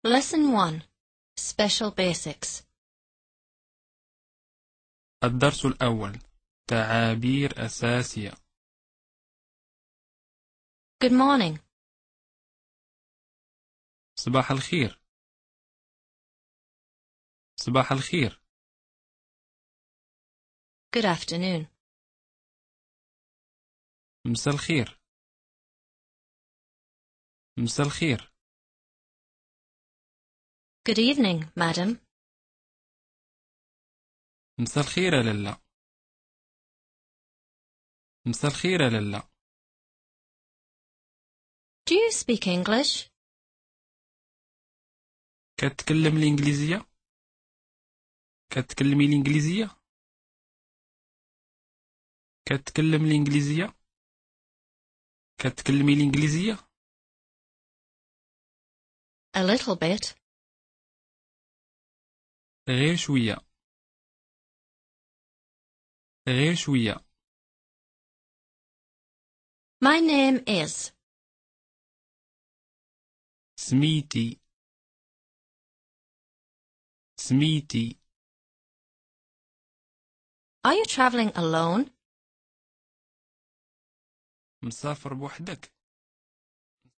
Lesson 1. Special Basics. الدرس الأول. تعابير أساسية. Good morning. صباح الخير. صباح الخير. Good afternoon. مساء الخير. مساء الخير. Good evening, madam. مساء الخير يا لالا. مساء الخير يا لالا. Do you speak English? كتكلم الإنجليزية؟ كتكلمي الإنجليزية؟ كتكلم الإنجليزية؟ كتكلمي الإنجليزية؟ A little bit. غير شوية. غير شوية. My name is. سميتي. سميتي. Are you traveling alone? مسافر بوحدك؟